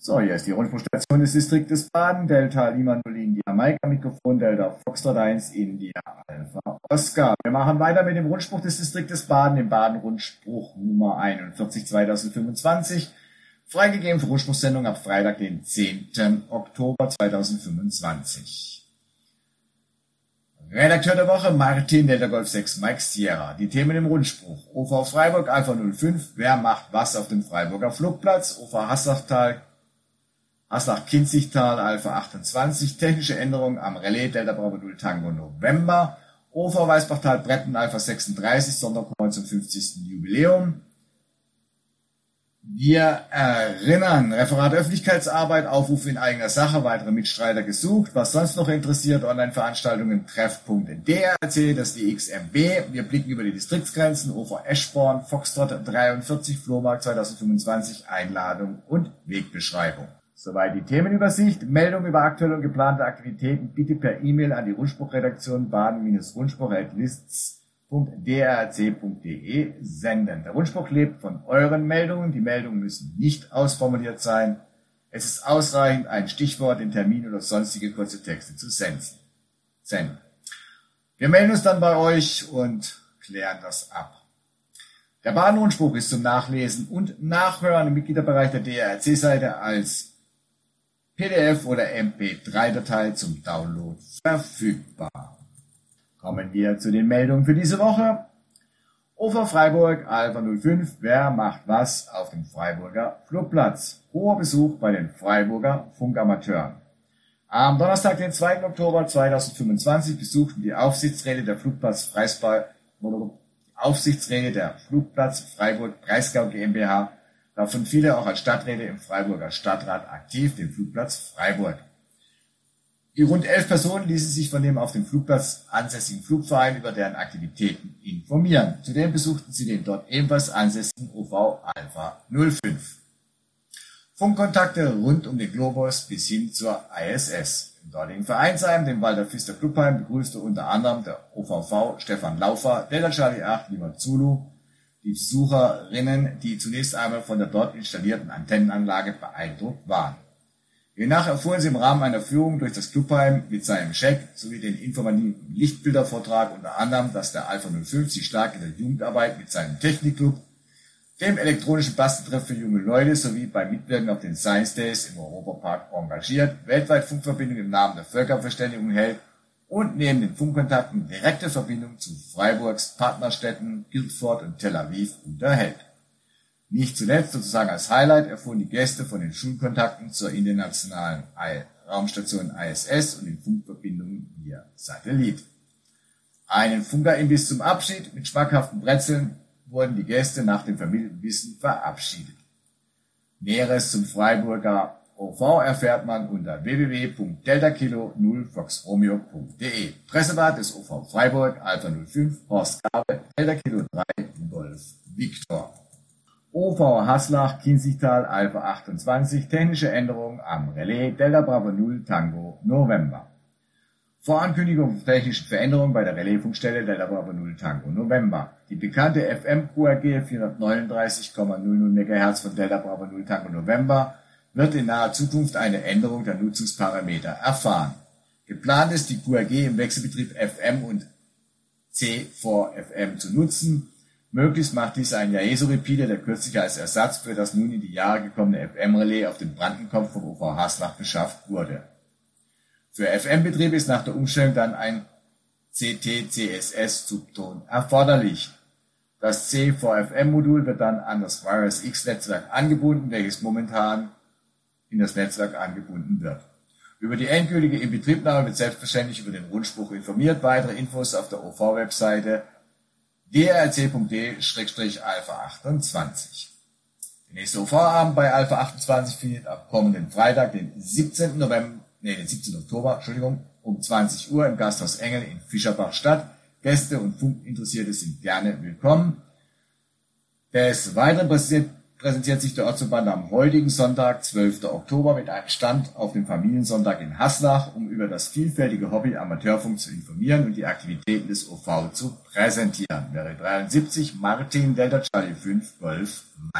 So, hier ist die Rundfunkstation des Distriktes Baden, Delta Lima Null India Mike, Mikrofon Delta Foxtrot 1 India Alpha Oscar. Wir machen weiter mit dem Rundspruch des Distriktes Baden, dem Baden-Rundspruch Nummer 41 2025, freigegeben für Rundspruchsendung ab Freitag, den 10. Oktober 2025. Redakteur der Woche Martin Delta Golf 6 Mike Sierra. Die Themen im Rundspruch: OV Freiburg Alpha 05, wer macht was auf dem Freiburger Flugplatz? OV Haslach-Kinzigtal Alpha 28, technische Änderungen am Relais Delta Bravo 0 Tango November. OV Weißbachtal-Bretten Alpha 36, Sonderkreuz zum 50. Jubiläum. Wir erinnern, Referat Öffentlichkeitsarbeit, Aufruf in eigener Sache, weitere Mitstreiter gesucht. Was sonst noch interessiert, Online-Veranstaltungen, Treffpunkte DRC, das DXMB. Wir blicken über die Distriktsgrenzen, OV Eschborn, Foxtrot 43, Flohmarkt 2025, Einladung und Wegbeschreibung. Soweit die Themenübersicht. Meldung über aktuelle und geplante Aktivitäten bitte per E-Mail an die Rundspruchredaktion baden-rundspruch@lists.drc.de senden. Der Rundspruch lebt von euren Meldungen. Die Meldungen müssen nicht ausformuliert sein. Es ist ausreichend, ein Stichwort, den Termin oder sonstige kurze Texte zu senden. Wir melden uns dann bei euch und klären das ab. Der Baden-Rundspruch ist zum Nachlesen und Nachhören im Mitgliederbereich der DRC-Seite als PDF oder MP3-Datei zum Download verfügbar. Kommen wir zu den Meldungen für diese Woche. OV Freiburg Alpha 05, wer macht was auf dem Freiburger Flugplatz? Hoher Besuch bei den Freiburger Funkamateuren. Am Donnerstag, den 2. Oktober 2025, besuchten die Aufsichtsräte der Flugplatz Freiburg Breisgau GmbH, davon viele auch als Stadträte im Freiburger Stadtrat aktiv, den Flugplatz Freiburg. Die rund 11 Personen ließen sich von dem auf dem Flugplatz ansässigen Flugverein über deren Aktivitäten informieren. Zudem besuchten sie den dort ebenfalls ansässigen OV Alpha 05. Funkkontakte rund um den Globus bis hin zur ISS. Im dortigen Vereinsheim, dem Walter Pfister Clubheim, begrüßte unter anderem der OVV Stefan Laufer, Delta Charlie 8 Lima Zulu, die Besucherinnen, die zunächst einmal von der dort installierten Antennenanlage beeindruckt waren. Hiernach erfuhren sie im Rahmen einer Führung durch das Clubheim mit seinem Scheck sowie den informativen Lichtbildervortrag unter anderem, dass der Alpha 05 sich stark in der Jugendarbeit mit seinem Technikclub, dem elektronischen Basteltreff für junge Leute sowie beim Mitwirken auf den Science Days im Europapark engagiert, weltweit Funkverbindungen im Namen der Völkerverständigung hält und neben den Funkkontakten direkte Verbindung zu Freiburgs Partnerstädten Guildford und Tel Aviv unterhält. Nicht zuletzt, sozusagen als Highlight, erfuhren die Gäste von den Schulkontakten zur internationalen Raumstation ISS und den Funkverbindungen via Satellit. Einen Funkerimbiss zum Abschied mit schmackhaften Brezeln wurden die Gäste nach dem vermittelten Wissen verabschiedet. Näheres zum Freiburger OV erfährt man unter www.deltakilo0foxromeo.de. Pressewart des OV Freiburg Alpha 05 Horst Gabe Delta Kilo 3 Golf Victor. OV Haslach Kinzigtal Alpha 28, technische Änderungen am Relais Delta Bravo 0 Tango November. Vorankündigung von technischen Veränderungen bei der Relaisfunkstelle Delta Bravo 0 Tango November. Die bekannte FM QRG 439,00 MHz von Delta Bravo 0 Tango November wird in naher Zukunft eine Änderung der Nutzungsparameter erfahren. Geplant ist, die QRG im Wechselbetrieb FM und C4FM zu nutzen. Möglichst macht dies ein Yaesu-Repeater, der kürzlich als Ersatz für das nun in die Jahre gekommene FM-Relais auf dem Brandenkopf vom OV Haslach beschafft wurde. Für FM-Betrieb ist nach der Umstellung dann ein CT-CSS-Subton erforderlich. Das C4FM-Modul wird dann an das Wireless X-Netzwerk angebunden, welches momentan in das Netzwerk angebunden wird. Über die endgültige Inbetriebnahme wird selbstverständlich über den Rundspruch informiert. Weitere Infos auf der OV-Webseite drc.de/Alpha 28. Der nächste OV-Abend bei Alpha 28 findet am kommenden Freitag, den 17. Oktober, um 20 Uhr im Gasthaus Engel in Fischerbach statt. Gäste und Funkinteressierte sind gerne willkommen. Des Weiteren präsentiert sich der Ortsverband am heutigen Sonntag, 12. Oktober, mit einem Stand auf dem Familiensonntag in Haslach, um über das vielfältige Hobby Amateurfunk zu informieren und die Aktivitäten des OV zu präsentieren. Wäre 73 Martin Delta Charlie 5 Golf Mike.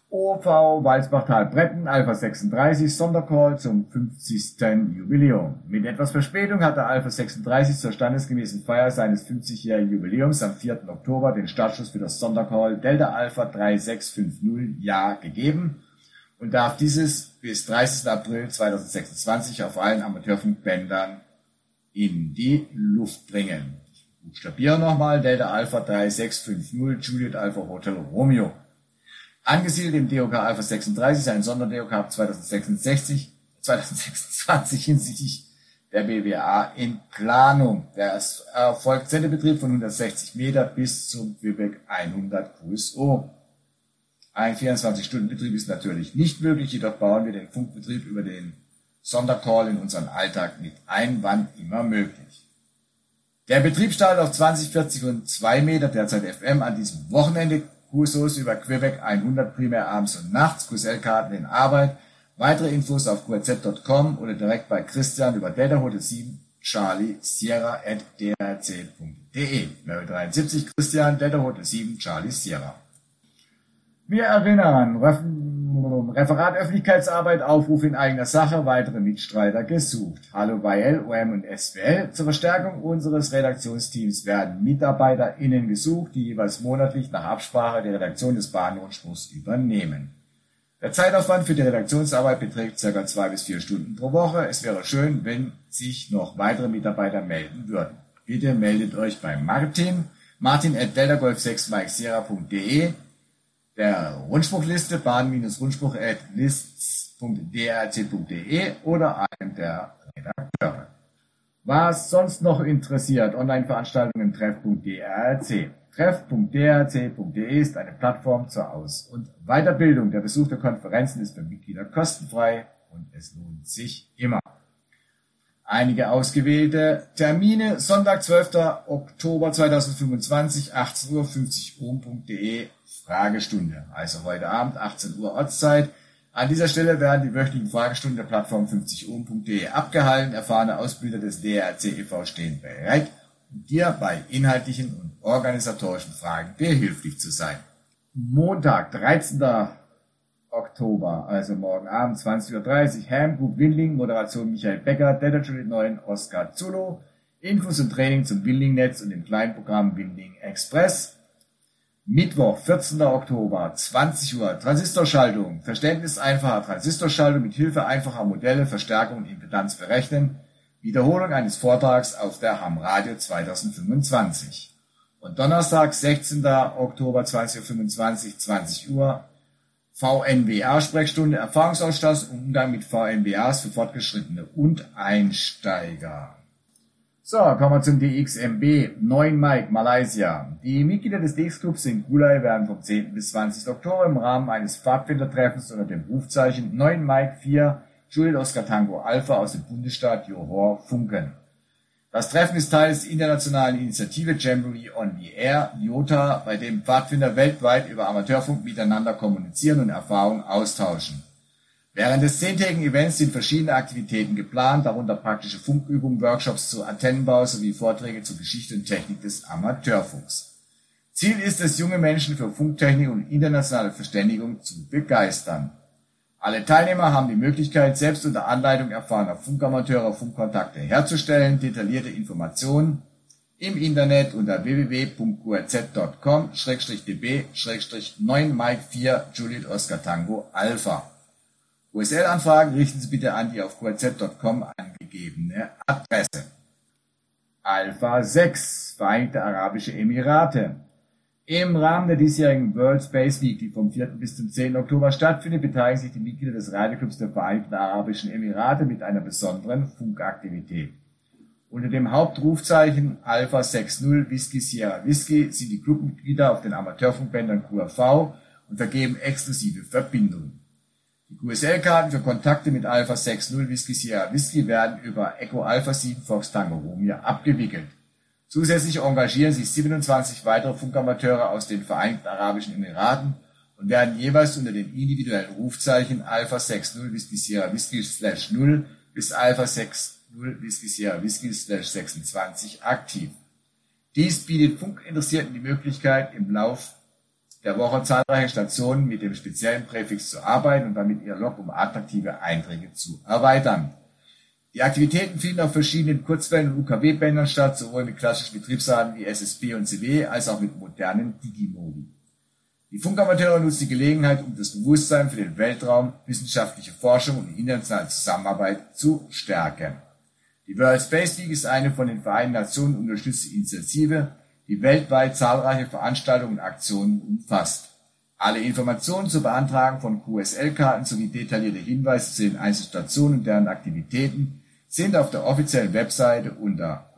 OV Walsbachtal-Bretten Alpha 36 Sondercall zum 50. Jubiläum. Mit etwas Verspätung hat der Alpha 36 zur standesgemäßen Feier seines 50-jährigen Jubiläums am 4. Oktober den Startschuss für das Sondercall Delta Alpha 3650 Ja gegeben und darf dieses bis 30. April 2026 auf allen Amateurfunkbändern in die Luft bringen. Ich buchstabiere nochmal: Delta Alpha 3650 Juliet Alpha Hotel Romeo. Angesiedelt im DOK Alpha 36 ist ein Sonder-DOK 2026 hinsichtlich der BWA in Planung. Der erfolgt Sendebetrieb von 160 Meter bis zum Quebec 100 QSO. Ein 24-Stunden-Betrieb ist natürlich nicht möglich, jedoch bauen wir den Funkbetrieb über den Sondercall in unseren Alltag mit ein, wann immer möglich. Der Betrieb startet auf 20, 40 und 2 Meter, derzeit FM, an diesem Wochenende. QSOs über Quebec 100 primär abends und nachts, QSL-Karten in Arbeit. Weitere Infos auf qz.com oder direkt bei Christian über Delta Hotel 7 Charlie Sierra @drc.de. Mary 73 Christian, Delta Hotel 7 Charlie Sierra. Wir erinnern, Referat Öffentlichkeitsarbeit, Aufruf in eigener Sache, weitere Mitstreiter gesucht. Hallo bei LOM und SWL. Zur Verstärkung unseres Redaktionsteams werden MitarbeiterInnen gesucht, die jeweils monatlich nach Absprache die Redaktion des Bahnhofspruchs übernehmen. Der Zeitaufwand für die Redaktionsarbeit beträgt ca. 2 bis 4 Stunden pro Woche. Es wäre schön, wenn sich noch weitere Mitarbeiter melden würden. Bitte meldet euch bei Martin@deltagolf6mikesierra.de, der Rundspruchliste bahn-rundspruch@lists.drc.de oder einem der Redakteure. Was sonst noch interessiert, Online-Veranstaltungen treff.drc. Treff.drc.de ist eine Plattform zur Aus- und Weiterbildung. Der Besuch der Konferenzen ist für Mitglieder kostenfrei und es lohnt sich immer. Einige ausgewählte Termine: Sonntag, 12. Oktober 2025, 18 Uhr, 50ohm.de, Fragestunde. Also heute Abend, 18 Uhr Ortszeit. An dieser Stelle werden die wöchentlichen Fragestunden der Plattform 50ohm.de abgehalten. Erfahrene Ausbilder des DRC e.V. stehen bereit, um dir bei inhaltlichen und organisatorischen Fragen behilflich zu sein. Montag, 13. Oktober, also morgen Abend, 20.30 Uhr, Ham Group Windling, Moderation Michael Becker, Delta Juliet 9, Oskar Zulu, Infos und Training zum Windling-Netz und dem kleinen Programm Windling Express. Mittwoch, 14. Oktober, 20 Uhr, Transistorschaltung, Verständnis einfacher Transistorschaltung mit Hilfe einfacher Modelle, Verstärkung und Impedanz berechnen, Wiederholung eines Vortrags auf der Ham Radio 2025. Und Donnerstag, 16. Oktober, 20.25 Uhr, 20 Uhr, VNWA-Sprechstunde, Erfahrungsaustausch und Umgang mit VNWAs für Fortgeschrittene und Einsteiger. So, kommen wir zum DXMB, 9 Mike, Malaysia. Die Mitglieder des DX-Clubs in Gulai werden vom 10. bis 20. Oktober im Rahmen eines Pfadfindertreffens unter dem Rufzeichen 9 Mike 4 Juliet Oscar Tango Alpha aus dem Bundesstaat Johor funken. Das Treffen ist Teil des internationalen Initiative Jamboree on the Air, IOTA, bei dem Pfadfinder weltweit über Amateurfunk miteinander kommunizieren und Erfahrungen austauschen. Während des 10-tägigen Events sind verschiedene Aktivitäten geplant, darunter praktische Funkübungen, Workshops zu Antennenbau sowie Vorträge zur Geschichte und Technik des Amateurfunks. Ziel ist es, junge Menschen für Funktechnik und internationale Verständigung zu begeistern. Alle Teilnehmer haben die Möglichkeit, selbst unter Anleitung erfahrener Funkamateure Funkkontakte herzustellen. Detaillierte Informationen im Internet unter www.qrz.com/db/9 Juliet Oscar Tango Alpha. USL-Anfragen richten Sie bitte an die auf qrz.com angegebene Adresse. Alpha 6, Vereinigte Arabische Emirate. Im Rahmen der diesjährigen World Space Week, die vom 4. bis zum 10. Oktober stattfindet, beteiligen sich die Mitglieder des Radioclubs der Vereinigten Arabischen Emirate mit einer besonderen Funkaktivität. Unter dem Hauptrufzeichen Alpha 60 Whisky Sierra Whisky sind die Clubmitglieder auf den Amateurfunkbändern QRV und vergeben exklusive Verbindungen. Die QSL-Karten für Kontakte mit Alpha 60 Whisky Sierra Whisky werden über Echo Alpha 7 Fox Tango Romeo abgewickelt. Zusätzlich engagieren sich 27 weitere Funkamateure aus den Vereinigten Arabischen Emiraten und werden jeweils unter den individuellen Rufzeichen Alpha 60 Whisky Sierra Whisky /0 bis Alpha 60 Whisky Sierra Whisky /26 aktiv. Dies bietet Funkinteressierten die Möglichkeit, im Lauf der Woche zahlreiche Stationen mit dem speziellen Präfix zu arbeiten und damit ihr Log um attraktive Einträge zu erweitern. Die Aktivitäten finden auf verschiedenen Kurzwellen- und UKW-Bändern statt, sowohl mit klassischen Betriebsraten wie SSB und CW, als auch mit modernen Digimodi. Die Funkamateure nutzen die Gelegenheit, um das Bewusstsein für den Weltraum, wissenschaftliche Forschung und internationale Zusammenarbeit zu stärken. Die World Space Week ist eine von den Vereinten Nationen unterstützte Initiative, die weltweit zahlreiche Veranstaltungen und Aktionen umfasst. Alle Informationen zur Beantragung von QSL-Karten sowie detaillierte Hinweise zu den Einzelstationen und deren Aktivitäten sind auf der offiziellen Webseite unter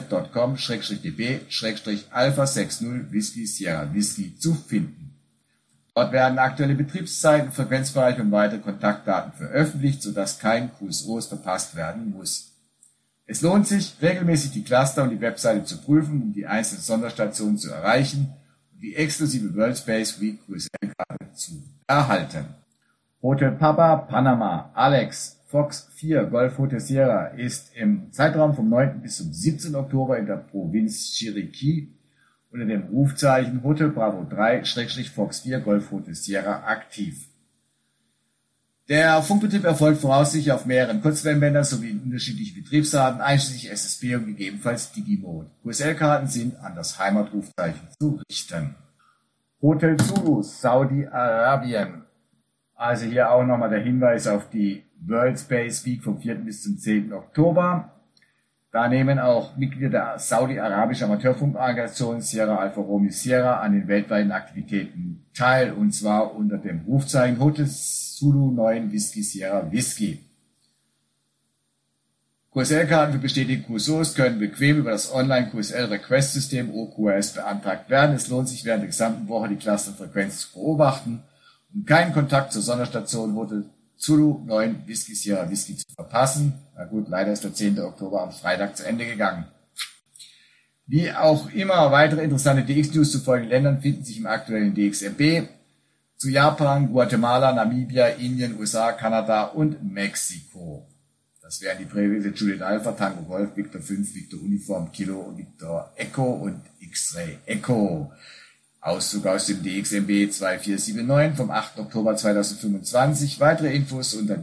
qrz.com/db/alpha60 Whisky Sierra Whisky zu finden. Dort werden aktuelle Betriebszeiten, Frequenzbereiche und weitere Kontaktdaten veröffentlicht, sodass kein QSOs verpasst werden muss. Es lohnt sich, regelmäßig die Cluster und die Webseite zu prüfen, um die einzelnen Sonderstationen zu erreichen und die exklusive World Space Week QSL-Karte zu erhalten. Hotel Papa Panama Alex Fox 4 Golf Hotel Sierra ist im Zeitraum vom 9. bis zum 17. Oktober in der Provinz Chiriquí unter dem Rufzeichen Hotel Bravo 3/Fox 4 Golf Hotel Sierra aktiv. Der Funkbetrieb erfolgt voraussichtlich auf mehreren Kurzwellenbändern sowie in unterschiedlichen Betriebsarten, einschließlich SSB und gegebenenfalls Digimode. QSL-Karten sind an das Heimatrufzeichen zu richten. Hotel Zulu, Saudi-Arabien. Also hier auch nochmal der Hinweis auf die World Space Week vom 4. bis zum 10. Oktober. Da nehmen auch Mitglieder der saudi-arabischen Amateurfunkorganisation Sierra Alpha Romeo Sierra an den weltweiten Aktivitäten teil, und zwar unter dem Rufzeichen Hotel Zulu 9 Whisky Sierra Whisky. QSL-Karten für bestätigte QSOs können bequem über das Online-QSL-Request-System OQS beantragt werden. Es lohnt sich während der gesamten Woche die Clusterfrequenz zu beobachten, um keinen Kontakt zur Sonderstation Hotel Zulu 9 Whisky Sierra Whisky zu verpassen. Na gut, leider ist der 10. Oktober am Freitag zu Ende gegangen. Wie auch immer, weitere interessante DX-News zu folgenden Ländern finden sich im aktuellen DXMB. Zu Japan, Guatemala, Namibia, Indien, USA, Kanada und Mexiko. Das wären die Prävise Juliet Alpha, Tango Golf, Victor 5, Victor Uniform, Kilo, Victor Echo und X-Ray Echo. Auszug aus dem DXMB 2479 vom 8. Oktober 2025. Weitere Infos unter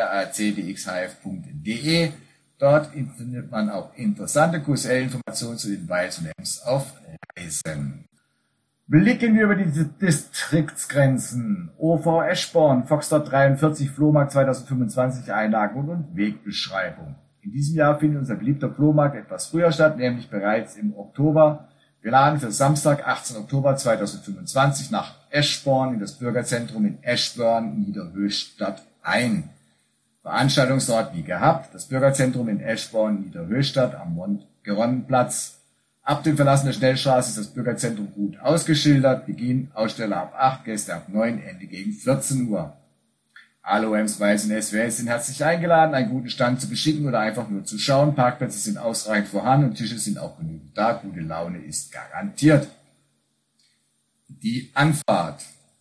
dracdxhf.de. Dort findet man auch interessante QSL-Informationen zu den Wiles und Ems auf Reisen. Blicken wir über die Distriktsgrenzen. OV Eschborn, Foxtrot 43, Flohmarkt 2025, Einlagen und Wegbeschreibung. In diesem Jahr findet unser beliebter Flohmarkt etwas früher statt, nämlich bereits im Oktober. Wir laden für Samstag, 18. Oktober 2025 nach Eschborn in das Bürgerzentrum in Eschborn, Niederhöchstadt ein. Veranstaltungsort wie gehabt, das Bürgerzentrum in Eschborn, Niederhöchstadt am Mont-Geronne-Platz. Ab dem Verlassen der Schnellstraße ist das Bürgerzentrum gut ausgeschildert. Beginn Aussteller ab 8, Gäste ab 9, Ende gegen 14 Uhr. Alle OMs, Weiß und SWS sind herzlich eingeladen, einen guten Stand zu beschicken oder einfach nur zu schauen. Parkplätze sind ausreichend vorhanden und Tische sind auch genügend da. Gute Laune ist garantiert. Die Anfahrt.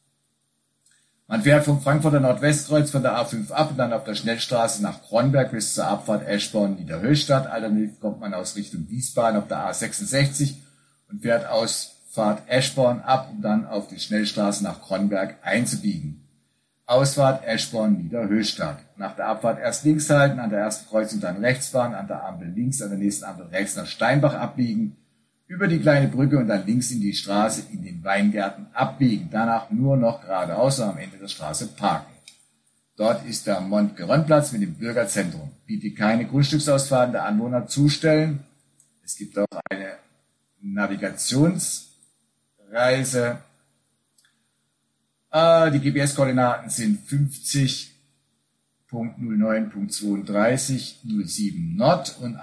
Man fährt vom Frankfurter Nordwestkreuz von der A5 ab und dann auf der Schnellstraße nach Kronberg bis zur Abfahrt Eschborn Niederhöchstadt. Alternativ kommt man aus Richtung Wiesbaden auf der A66 und fährt Ausfahrt Eschborn ab, um dann auf die Schnellstraße nach Kronberg einzubiegen. Ausfahrt Eschborn Niederhöchstadt. Nach der Abfahrt erst links halten, an der ersten Kreuzung dann rechts fahren, an der Ampel links, an der nächsten Ampel rechts nach Steinbach abbiegen, über die kleine Brücke und dann links in die Straße in den Weingärten abbiegen. Danach nur noch geradeaus und am Ende der Straße parken. Dort ist der Mont-Geronne-Platz mit dem Bürgerzentrum. Bietet keine Grundstücksausfahrten der Anwohner zustellen. Es gibt auch eine Navigationsreise. Die GPS-Koordinaten sind 50.09.32 Nord und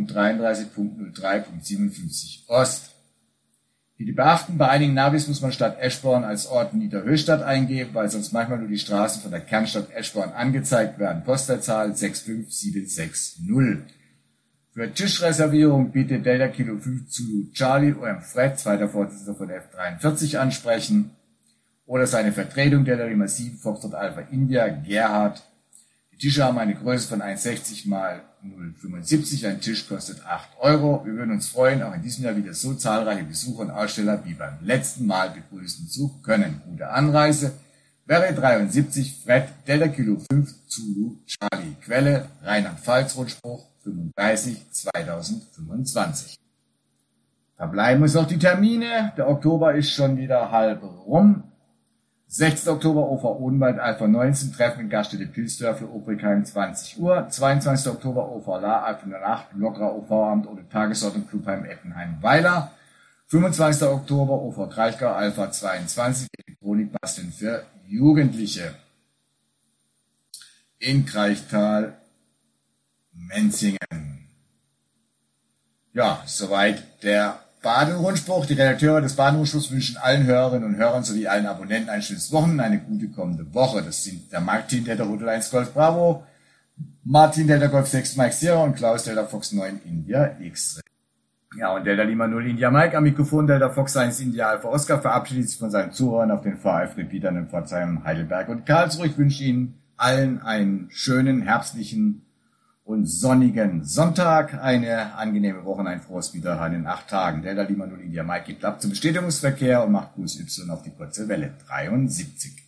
8.33.03.57 Ost. Bitte beachten, bei einigen Navis muss man statt Eschborn als Ort Niederhöchstadt eingeben, weil sonst manchmal nur die Straßen von der Kernstadt Eschborn angezeigt werden. Postleitzahl 65760. Für Tischreservierung bitte Delta Kilo 5 Zulu Charlie OM Fred, zweiter Vorsitzender von F43 ansprechen. Oder seine Vertretung Delta Lima 7 Foxtrot Alpha India Gerhard. Die Tische haben eine Größe von 1,60 mal 0,75. Ein Tisch kostet 8 Euro. Wir würden uns freuen, auch in diesem Jahr wieder so zahlreiche Besucher und Aussteller wie beim letzten Mal begrüßen zu können. Gute Anreise. Wäre 73 Fred Delta Kilo 5 Zulu Charlie. Quelle Rheinland-Pfalz-Rundspruch 35 2025. Verbleiben uns noch die Termine. Der Oktober ist schon wieder halb rum. 16. Oktober Ufer Odenwald Alpha 19, Treffen in Gaststätte Pilsdörfle, Obrigheim 20 Uhr. 22. Oktober Ufer La Alpha 08, lockerer OV-Amt oder Tagesordnung Clubheim Eppenheim Weiler. 25. Oktober Ufer Kraichgau Alpha 22, Elektronikbasteln für Jugendliche. In Kraichtal Menzingen. Ja, soweit der Baden-Rundspruch. Die Redakteure des Baden-Rundspruchs wünschen allen Hörerinnen und Hörern sowie allen Abonnenten ein schönes Wochenende, eine gute kommende Woche. Das sind der Martin Delta Hotel 1 Golf Bravo, Martin Delta Golf 6 Mike Sierra und Klaus Delta Fox 9 India X. Ja, und Delta Lima 0 India Mike am Mikrofon, Delta Fox 1 India Alpha Oscar verabschiedet sich von seinen Zuhörern auf den VfB-Repeatern in Pforzheim, Heidelberg und Karlsruhe. Ich wünsche Ihnen allen einen schönen, herbstlichen und sonnigen Sonntag, eine angenehme Woche und ein frohes Wiederhören in 8 Tagen. Delta Lima 0 India Mike gibt ab zum Bestätigungsverkehr und macht Gruß Y auf die kurze Welle 73.